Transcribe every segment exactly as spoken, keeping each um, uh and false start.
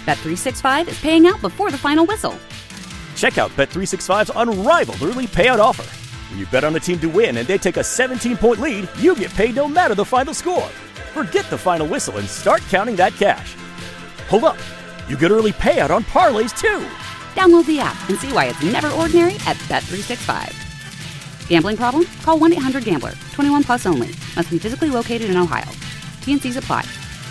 Bet three sixty-five is paying out before the final whistle. Check out Bet three sixty-five's unrivaled early payout offer. When you bet on a team to win and they take a seventeen-point lead, you get paid no matter the final score. Forget the final whistle and start counting that cash. Hold up. You get early payout on parlays, too. Download the app and see why it's never ordinary at Bet three sixty-five. Gambling problem? Call one eight hundred gambler. twenty-one plus only. Must be physically located in Ohio. T N Cs apply.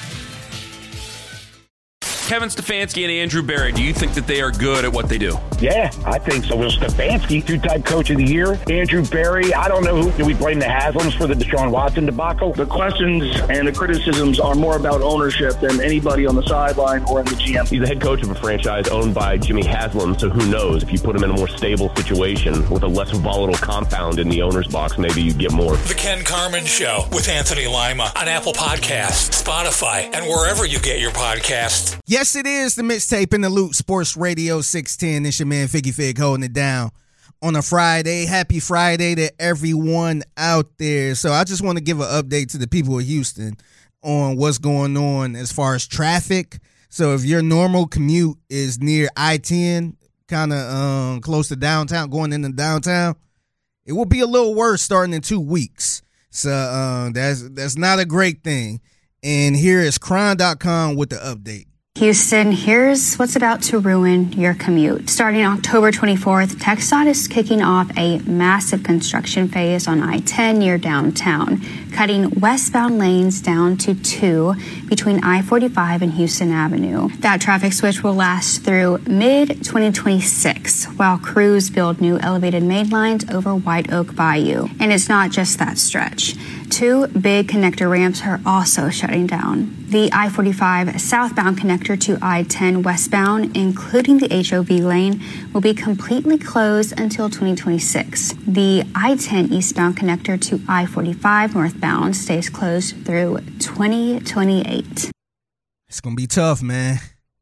Kevin Stefanski and Andrew Berry, do you think that they are good at what they do? Yeah, I think so. Well, Stefanski, two-time coach of the year. Andrew Berry, I don't know who. Do we blame the Haslams for the Deshaun Watson debacle? The questions and the criticisms are more about ownership than anybody on the sideline or in the G M. He's the head coach of a franchise owned by Jimmy Haslam, so who knows? If you put him in a more stable situation with a less volatile compound in the owner's box, maybe you get more. The Ken Carman Show with Anthony Lima on Apple Podcasts, Spotify, and wherever you get your podcasts. Yes, it is the mixtape in the loop, Sports Radio six ten. It's your man Figgy Fig holding it down on a Friday. Happy Friday to everyone out there. So I just want to give an update to the people of Houston on what's going on as far as traffic. So if your normal commute is near I ten, kind of um, close to downtown, going into downtown, it will be a little worse starting in two weeks. So uh, that's that's not a great thing. And here is Crime dot com with the update. Houston, here's what's about to ruin your commute. Starting October twenty-fourth, TxDOT is kicking off a massive construction phase on I ten near downtown, cutting westbound lanes down to two between I forty-five and Houston Avenue. That traffic switch will last through mid twenty twenty-six, while crews build new elevated main lines over White Oak Bayou. And it's not just that stretch. Two big connector ramps are also shutting down. The I forty-five southbound connector to I ten westbound, including the H O V lane, will be completely closed until twenty twenty-six. The I ten eastbound connector to I forty-five northbound stays closed through twenty twenty-eight. It's going to be tough, man.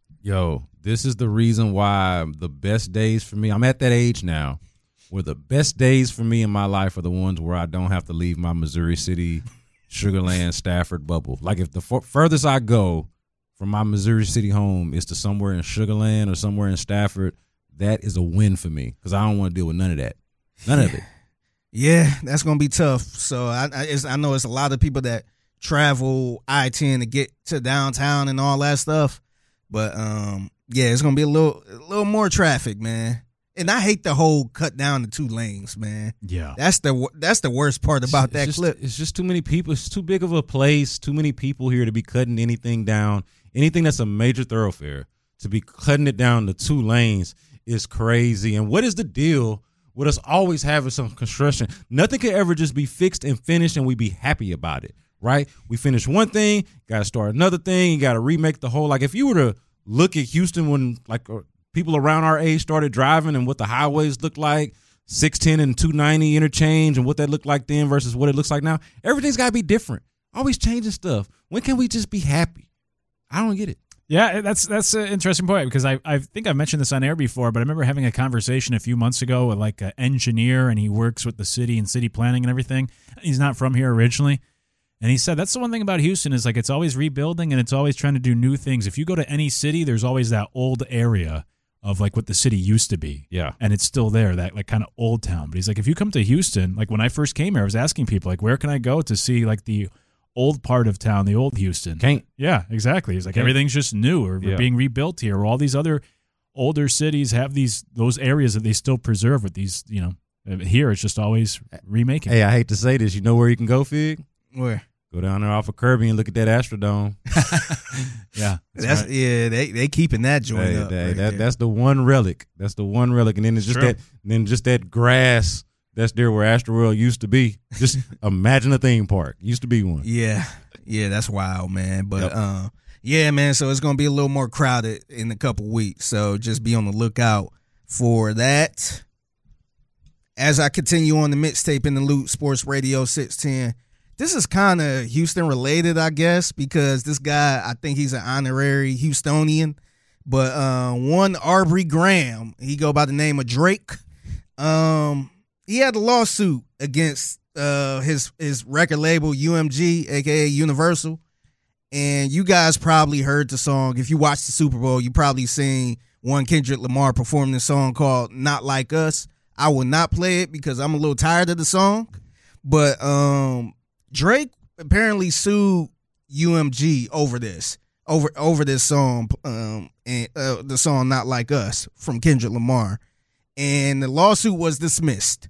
Yo, this is the reason why the best days for me, I'm at that age now, where the best days for me in my life are the ones where I don't have to leave my Missouri City, Sugarland, Stafford bubble. Like if the f- furthest I go from my Missouri City home is to somewhere in Sugarland or somewhere in Stafford, that is a win for me because I don't want to deal with none of that. None of it. Yeah, that's going to be tough. So I I, it's, I know it's a lot of people that travel I ten to get to downtown and all that stuff. But, um, yeah, it's going to be a little, a little more traffic, man. And I hate the whole cut down to two lanes, man. Yeah. That's the that's the worst part about it's that just, clip. It's just too many people. It's too big of a place. Too many people here to be cutting anything down. Anything that's a major thoroughfare, to be cutting it down to two lanes is crazy. And what is the deal with us always having some construction? Nothing could ever just be fixed and finished and we be happy about it, right? We finish one thing, got to start another thing. You got to remake the whole. Like if you were to look at Houston when like – people around our age started driving and what the highways looked like, six ten and two ninety interchange and what that looked like then versus what it looks like now. Everything's got to be different. Always changing stuff. When can we just be happy? I don't get it. Yeah, that's that's an interesting point because I, I think I've mentioned this on air before, but I remember having a conversation a few months ago with like an engineer and he works with the city and city planning and everything. He's not from here originally. And he said that's the one thing about Houston is like it's always rebuilding and it's always trying to do new things. If you go to any city, there's always that old area of like what the city used to be. Yeah. And it's still there, that like kind of old town. But he's like, if you come to Houston, like when I first came here, I was asking people like, where can I go to see like the old part of town, the old Houston? Can't. Yeah, exactly. He's like, Can't. everything's just new or Yeah. being rebuilt here. Or all these other older cities have these, those areas that they still preserve with these, you know, here it's just always remaking. Hey, I hate to say this. You know where you can go, Fig? Where? Go down there off of Kirby and look at that Astrodome. Yeah. That's, that's right. Yeah, they they keeping that joint hey, up. Hey, right that, there. that's the one relic. That's the one relic. And then it's just True. that then just that grass that's there where Astroworld used to be. Just imagine a theme park. Used to be one. Yeah. Yeah, that's wild, man. But Yep. uh, yeah, man, so it's gonna be a little more crowded in a couple weeks. So just be on the lookout for that. As I continue on the mixtape in the loop, Sports Radio six ten. This is kind of Houston related, I guess, because this guy, I think he's an honorary Houstonian. But uh, one Arbery Graham, he go by the name of Drake. Um, he had a lawsuit against uh, his his record label U M G, aka Universal, And you guys probably heard the song. If you watched the Super Bowl, you probably seen one Kendrick Lamar perform this song called Not Like Us. I will not play it because I'm a little tired of the song. But um, Drake apparently sued U M G over this, over over this song, um, and uh, the song Not Like Us from Kendrick Lamar. And the lawsuit was dismissed.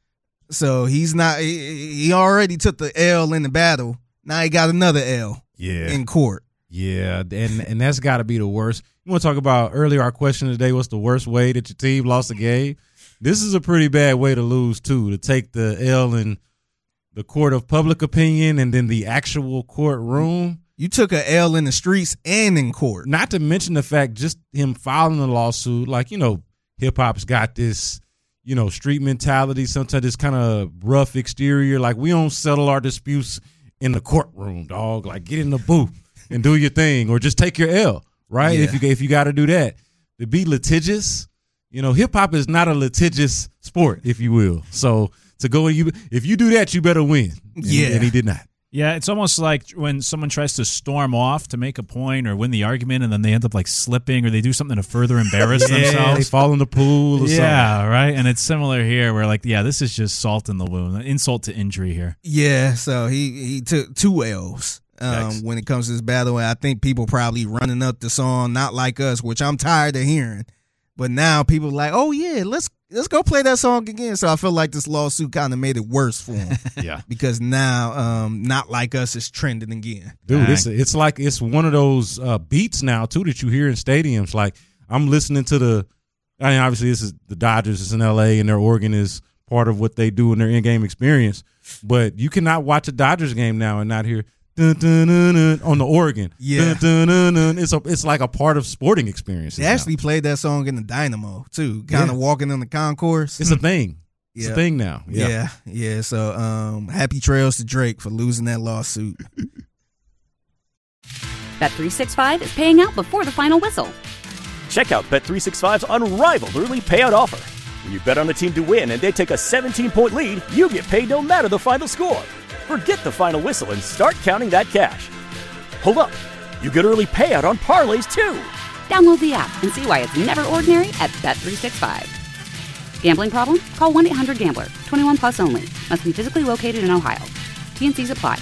So he's not, he, he already took the L in the battle. Now he got another L. Yeah. In court. Yeah, and and that's got to be the worst. You want to talk about earlier our question today, what's the worst way that your team lost a game? This is a pretty bad way to lose, too, to take the L in the court of public opinion and then the actual courtroom. You took a L in the streets and in court. Not to mention the fact just him filing the lawsuit, like, you know, hip-hop's got this, you know, street mentality, sometimes this kind of rough exterior. Like, we don't settle our disputes in the courtroom, dog. Like, get in the booth and do your thing, or just take your L, right? Yeah. If you if you got to do that, to be litigious, you know, hip hop is not a litigious sport, if you will. So to go and you, if you do that, you better win. And, yeah, and he did not. Yeah, it's almost like when someone tries to storm off to make a point or win the argument, and then they end up like slipping, or they do something to further embarrass yeah, themselves. They fall in the pool or yeah, something. right. And it's similar here, where like, yeah, this is just salt in the wound, insult to injury here. Yeah, so he he took two L's um, when it comes to this battle. And I think people probably running up the song Not Like Us, which I'm tired of hearing. But now people are like, oh yeah, let's let's go play that song again. So I feel like this lawsuit kind of made it worse for him. Yeah, because now um, Not Like Us is trending again. Dude, it's it's like it's one of those uh, beats now too that you hear in stadiums. Like, I'm listening to the, I mean, obviously this is the Dodgers, it's in L A, and their organ is part of what they do in their in-game experience. But you cannot watch a Dodgers game now and not hear dun, dun, dun, dun, on the organ. Yeah, dun, dun, dun, dun. It's a, it's like a part of sporting experiences. They actually now. played that song in the Dynamo too, kind of yeah. walking in the concourse. It's a thing. It's yeah. a thing now. Yeah. yeah, yeah. So, um, happy trails to Drake for losing that lawsuit. Bet three sixty-five is paying out before the final whistle. Check out Bet three sixty-five's unrivaled early payout offer. When you bet on a team to win and they take a seventeen-point lead, you get paid no matter the final score. Forget the final whistle and start counting that cash. Hold up. You get early payout on parlays, too. Download the app and see why it's never ordinary at Bet three sixty-five. Gambling problem? Call one eight hundred gambler. twenty-one plus only. Must be physically located in Ohio. T N Cs apply.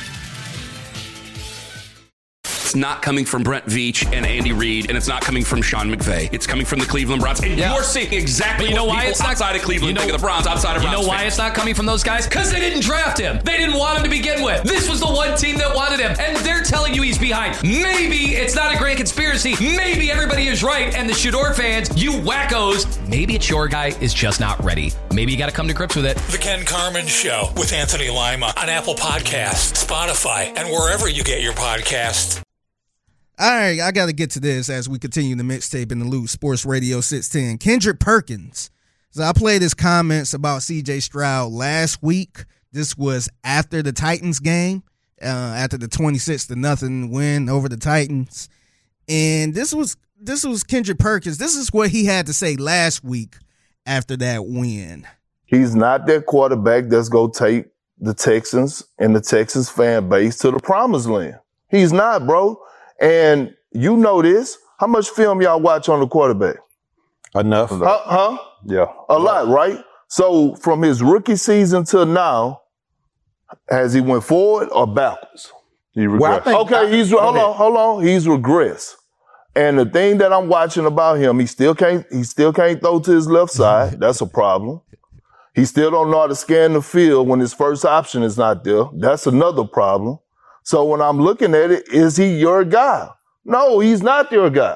It's not coming from Brent Veach and Andy Reid, and it's not coming from Sean McVay. It's coming from the Cleveland Browns. And yeah. you're seeing exactly you know what why people it's outside not, of Cleveland you know, think of the Browns, outside of You Browns know why fans. It's not coming from those guys? Because they didn't draft him. They didn't want him to begin with. This was the one team that wanted him, and they're telling you he's behind. Maybe it's not a grand conspiracy. Maybe everybody is right, and the Shador fans, you wackos, maybe it's your guy is just not ready. Maybe you got to come to grips with it. The Ken Carman Show with Anthony Lima on Apple Podcasts, Spotify, and wherever you get your podcasts. All right, I got to get to this as we continue the mixtape in the Loot Sports Radio six ten. Kendrick Perkins. So I played his comments about C J Stroud last week. This was after the Titans game, uh, after the twenty-six to nothing win over the Titans. And this was this was Kendrick Perkins. This is what he had to say last week after that win. He's not that quarterback that's going to take the Texans and the Texans fan base to the promised land. He's not, bro. And you know this. How much film y'all watch on the quarterback? Enough. Huh? huh? Yeah. A lot, right? So from his rookie season till now, has he went forward or backwards? He regressed. Well, okay, I, he's hold on, hold on. He's regressed. And the thing that I'm watching about him, he still can't he still can't throw to his left side. That's a problem. He still don't know how to scan the field when his first option is not there. That's another problem. So when I'm looking at it, is he your guy? No, he's not your guy.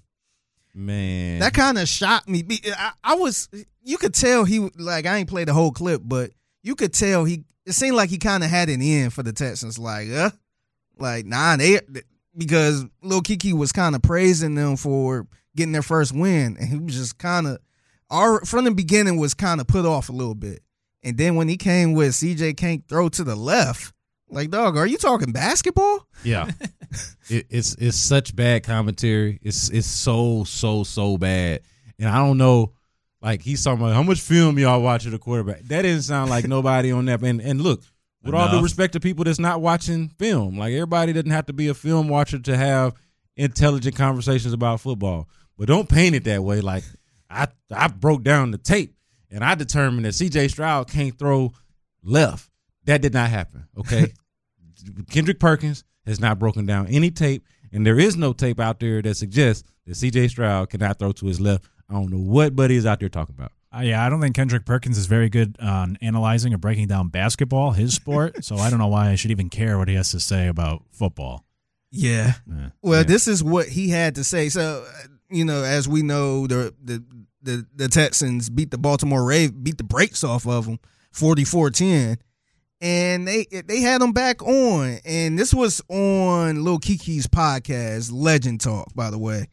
Man. That kind of shocked me. I, I was, you could tell he, like, I ain't played the whole clip, but you could tell he, it seemed like he kind of had it in for the Texans. Like, uh, like, nah, they, because Lil Kiki was kind of praising them for getting their first win. And he was just kind of, from the beginning was kind of put off a little bit. And then when he came with C J can't throw to the left, like, dog, are you talking basketball? Yeah. it, it's it's such bad commentary. It's it's so, so, so bad. And I don't know, like, he's talking about how much film y'all watch of the quarterback. That didn't sound like nobody on that. And, and look, With all due Enough. respect to people that's not watching film. Like, everybody doesn't have to be a film watcher to have intelligent conversations about football. But don't paint it that way. Like, I I broke down the tape, and I determined that C J Stroud can't throw left. That did not happen, okay? Kendrick Perkins has not broken down any tape, and there is no tape out there that suggests that C J Stroud cannot throw to his left. I don't know what Buddy is out there talking about. Uh, yeah, I don't think Kendrick Perkins is very good on analyzing or breaking down basketball, his sport, so I don't know why I should even care what he has to say about football. Yeah. Yeah. Well, Yeah. this is what he had to say. So, you know, as we know, the the the, the Texans beat the Baltimore Ravens, beat the brakes off of them, forty-four ten, and they they had him back on. And this was on Lil Kiki's podcast, Legend Talk, by the way.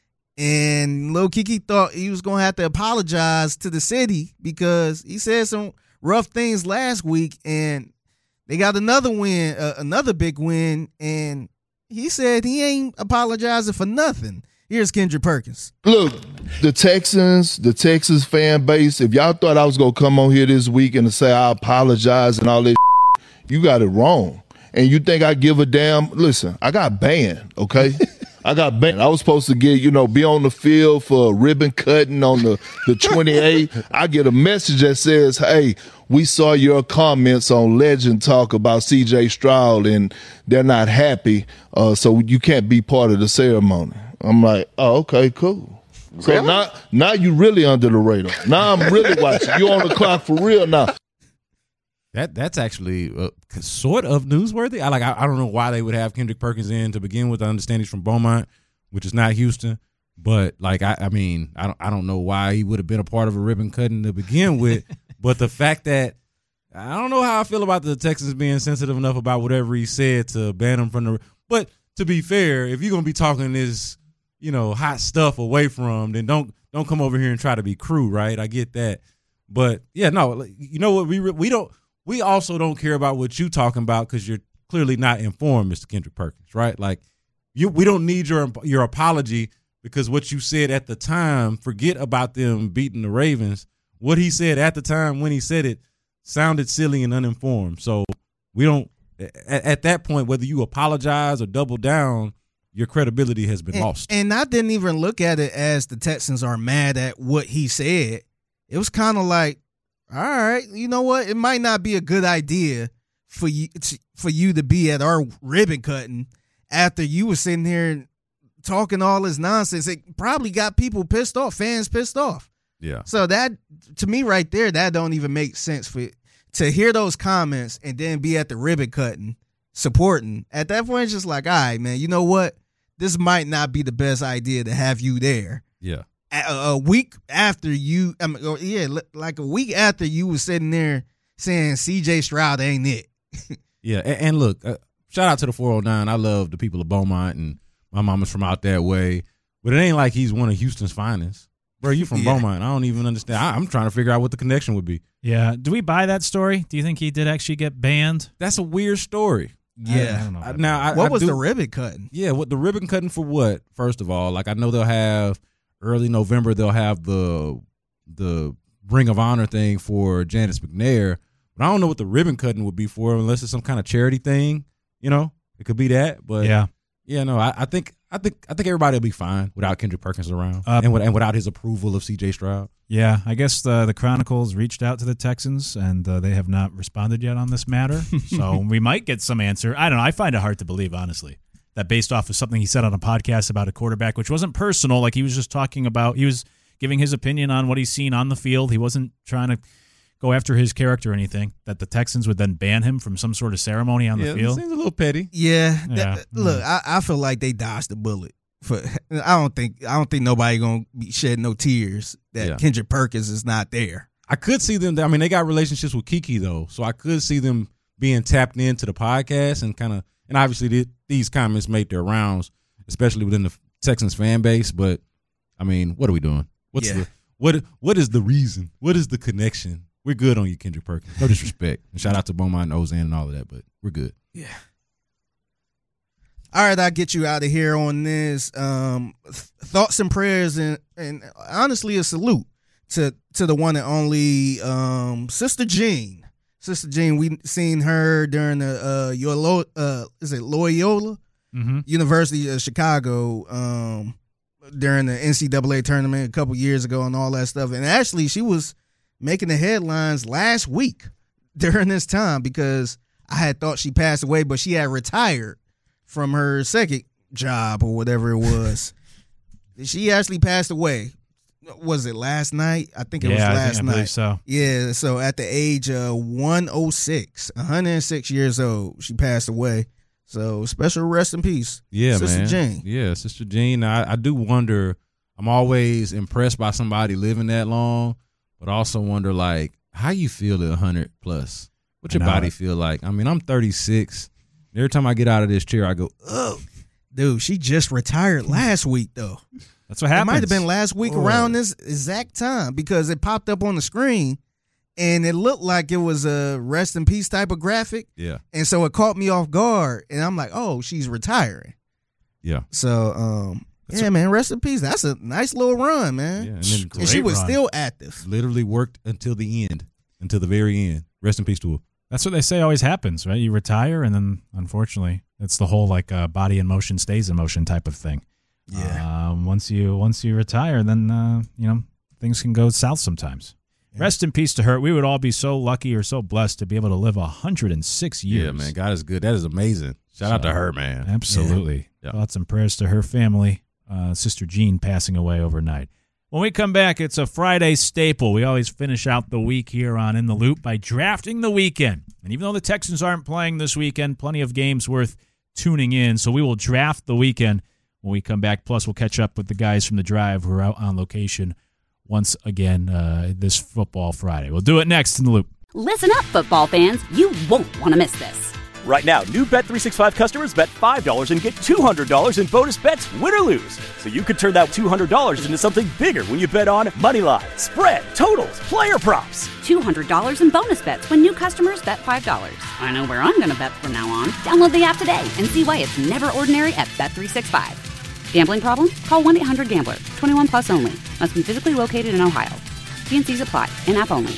And Lil Kiki thought he was going to have to apologize to the city because he said some rough things last week, and they got another win, uh, another big win, and he said he ain't apologizing for nothing. Here's Kendrick Perkins. Look, the Texans, the Texas fan base, if y'all thought I was going to come on here this week and to say I apologize and all this, you got it wrong. And you think I give a damn? Listen, I got banned, okay? I got banned. I was supposed to get, you know, be on the field for ribbon cutting on the, the twenty-eighth. I get a message that says, hey, we saw your comments on Legend Talk about C J Stroud and they're not happy, uh, so you can't be part of the ceremony. I'm like, oh, okay, cool. So Really? now, now you really under the radar. Now I'm really watching. You on the clock for real now. That that's actually uh, sort of newsworthy. I like. I, I don't know why they would have Kendrick Perkins in to begin with. I understand he's from Beaumont, which is not Houston. But like, I, I mean, I don't. I don't know why he would have been a part of a ribbon cutting to begin with. But the fact that I don't know how I feel about the Texans being sensitive enough about whatever he said to ban him from the. But to be fair, if you're gonna be talking this, you know, hot stuff away from, then don't don't come over here and try to be crude, right? I get that. But yeah, no, you know what? We we don't. We also don't care about what you talking about because you're clearly not informed, Mister Kendrick Perkins, right? Like, you, we don't need your your apology because what you said at the time, forget about them beating the Ravens. What he said at the time when he said it sounded silly and uninformed. So we don't, at, at that point, whether you apologize or double down, your credibility has been And, lost. and I didn't even look at it as the Texans are mad at what he said. It was kind of like, all right, you know what? It might not be a good idea for you to, for you to be at our ribbon cutting after you were sitting here talking all this nonsense. It probably got people pissed off, fans pissed off. Yeah. So that, to me right there, that don't even make sense for to hear those comments and then be at the ribbon cutting supporting. At that point, it's just like, all right, man, you know what? This might not be the best idea to have you there. Yeah. A, a week after you, I mean, or, yeah, like a week after you was sitting there saying C J Stroud ain't it. Yeah, and, and look, uh, shout out to the four oh nine. I love the people of Beaumont, and my mama's from out that way. But it ain't like he's one of Houston's finest. Bro, you from Yeah. Beaumont. I don't even understand. I, I'm trying to figure out what the connection would be. Yeah. Do we buy that story? Do you think he did actually get banned? That's a weird story. Yeah. I don't know. I- now, I, What I was do- the ribbon cutting? Yeah, what the ribbon cutting for what? First of all, like I know they'll have early November. They'll have the the Ring of Honor thing for Janice McNair, but I don't know what the ribbon cutting would be for unless it's some kind of charity thing. You know, it could be that. But Yeah. yeah, no, I, I think I think I think everybody will be fine without Kendrick Perkins around Uh, and, with, and without his approval of C J Stroud. Yeah, I guess the the Chronicles reached out to the Texans, and uh, they have not responded yet on this matter. So we might get some answer. I don't know. I find it hard to believe, honestly, that based off of something he said on a podcast about a quarterback, which wasn't personal, like he was just talking about, he was giving his opinion on what he's seen on the field. He wasn't trying to go after his character or anything, that the Texans would then ban him from some sort of ceremony on Yeah, the it field. seems a little petty. Yeah. Yeah. That- look, I, I feel like they dodged the bullet. For I don't think I don't think nobody gonna be shedding no tears that Yeah. Kendrick Perkins is not there. I could see them. I mean, they got relationships with Kiki though, so I could see them being tapped into the podcast and kind of. And obviously, th- these comments made their rounds, especially within the Texans fan base. But I mean, what are we doing? What's Yeah. the what? What is the reason? What is the connection? We're good on you, Kendrick Perkins. No disrespect, and shout out to Beaumont and Ozan and all of that, but we're good. Yeah. All right, I'll get you out of here on this. Um, th- thoughts and prayers, and, and honestly, a salute to to the one and only um, Sister Jean. Sister Jean, we seen her during the uh, Loyola, uh, is it Loyola mm-hmm. University of Chicago um, during the N C double A tournament a couple years ago and all that stuff. And actually, she was making the headlines last week during this time because I had thought she passed away, but she had retired from her second job or whatever it was. She actually passed away. Was it last night? I think it yeah, was last I think, I night. believe so. Yeah, so at the age of one oh six, one hundred six years old, she passed away. So special rest in peace. Yeah, Sister man. Jean. Yeah, Sister Jean. I, I do wonder, I'm always impressed by somebody living that long, but also wonder, like, how you feel at one hundred plus? What your body feel like? I mean, I'm thirty-six. Every time I get out of this chair, I go, ugh. Dude, she just retired last week, though. That's what happened. It might have been last week oh. around this exact time because it popped up on the screen and it looked like it was a rest in peace type of graphic. Yeah. And so it caught me off guard and I'm like, oh, she's retiring. Yeah. So, um, That's yeah, a- man, rest in peace. That's a nice little run, man. Yeah, and, then And she was run. still active. literally worked until the end, until the very end. Rest in peace to her. That's what they say always happens, right? You retire, and then unfortunately, it's the whole like uh, body in motion stays in motion type of thing. Yeah. Um, once you once you retire, then uh, you know things can go south sometimes. Yeah. Rest in peace to her. We would all be so lucky or so blessed to be able to live one hundred six years. Yeah, man. God is good. That is amazing. Shout out to her, man. Absolutely. Yeah. Thoughts and prayers to her family. Uh, Sister Jean passing away overnight. When we come back, it's a Friday staple. We always finish out the week here on In the Loop by drafting the weekend. And even though the Texans aren't playing this weekend, plenty of games worth tuning in. So we will draft the weekend when we come back. Plus, we'll catch up with the guys from The Drive who are out on location once again uh, this football Friday. We'll do it next in The Loop. Listen up, football fans. You won't want to miss this. Right now, new Bet three sixty-five customers bet five dollars and get two hundred dollars in bonus bets, win or lose. So you could turn that two hundred dollars into something bigger when you bet on money line, spread, totals, player props. two hundred dollars in bonus bets when new customers bet five dollars. I know where I'm going to bet from now on. Download the app today and see why it's never ordinary at Bet three sixty-five. Gambling problem? Call one eight hundred gambler. twenty-one plus only. Must be physically located in Ohio. T N Cs apply. In-app only.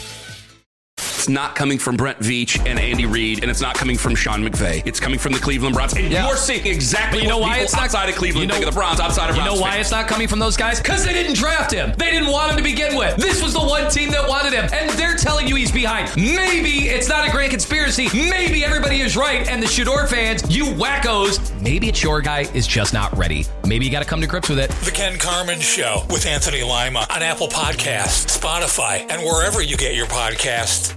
It's not coming from Brent Veach and Andy Reid, and it's not coming from Sean McVay. It's coming from the Cleveland Browns. And yeah. you're seeing exactly but you know what why people it's not, outside of Cleveland you know, think of the Browns, outside of You Browns know why fans. it's not coming from those guys? Because they didn't draft him. They didn't want him to begin with. This was the one team that wanted him, and they're telling you he's behind. Maybe it's not a grand conspiracy. Maybe everybody is right, and the Shador fans, you wackos, maybe it's your guy is just not ready. Maybe you got to come to grips with it. The Ken Carmen Show with Anthony Lima on Apple Podcasts, Spotify, and wherever you get your podcasts.